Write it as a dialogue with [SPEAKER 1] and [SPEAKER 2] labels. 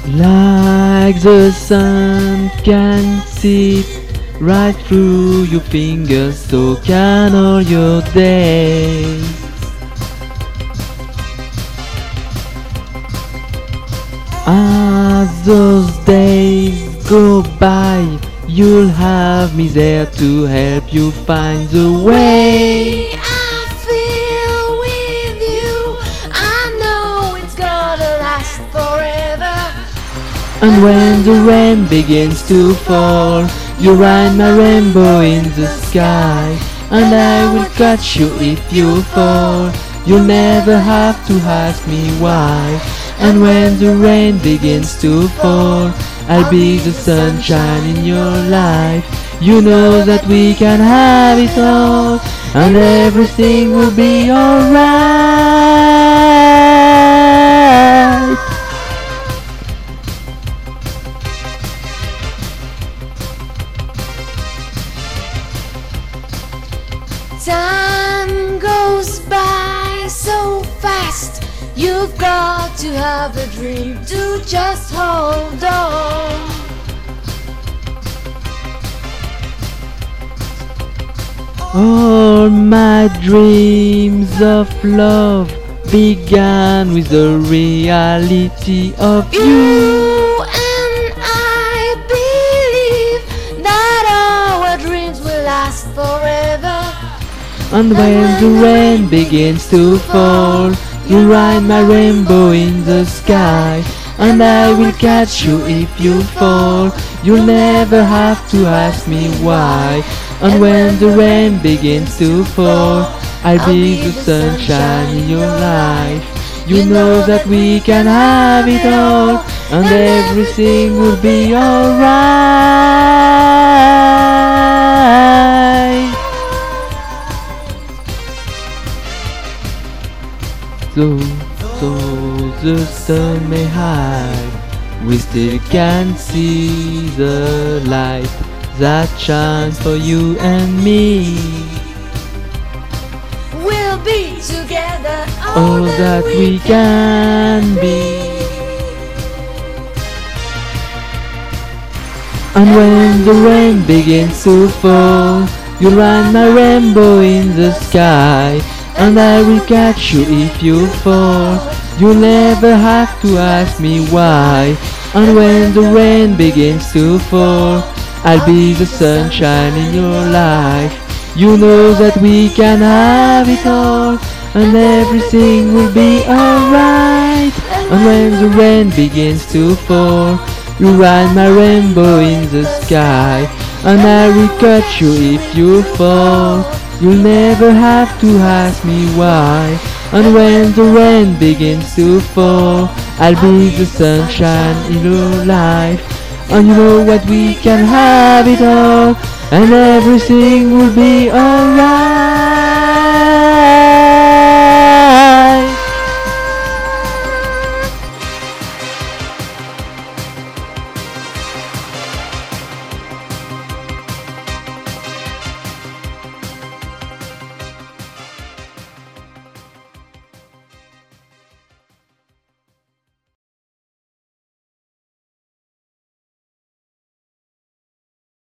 [SPEAKER 1] Like the sun can see right through your fingers, so can all your days. As those days go by, you'll have me there to help you find the way.
[SPEAKER 2] I feel with you. I know it's gonna last forever.
[SPEAKER 1] And when the rain begins to fall, you ride my rainbow in the sky, and I will catch you if you fall. You'll never have to ask me why. And when the rain begins to fall, I'll be the sunshine in your life. You know that we can have it all, and everything will be alright.
[SPEAKER 2] Time goes by so fast. You've got to have a dream to just hold on.
[SPEAKER 1] All my dreams of love began with the reality of you.
[SPEAKER 2] You and I believe that our dreams will last forever.
[SPEAKER 1] And when the rain begins to fall, you ride my rainbow in the sky, and I will catch you if you fall. You'll never have to ask me why. And when the rain begins to fall, I'll be the sunshine in your life. You know that we can have it all, and everything will be alright. Though the sun may hide, we still can see the light that shines for you and me.
[SPEAKER 2] We'll be together
[SPEAKER 1] All that we can be. And when the rain begins to fall, you'll ride my rainbow in the sky, and I will catch you if you fall. You'll never have to ask me why. And when the rain begins to fall, I'll be the sunshine in your life. You know that we can have it all, and everything will be alright. And when the rain begins to fall, you ride my rainbow in the sky, and I will catch you if you fall. You'll never have to ask me why. And when the rain begins to fall, I'll be the sunshine in your life. And you know what, we can have it all, and everything will be alright.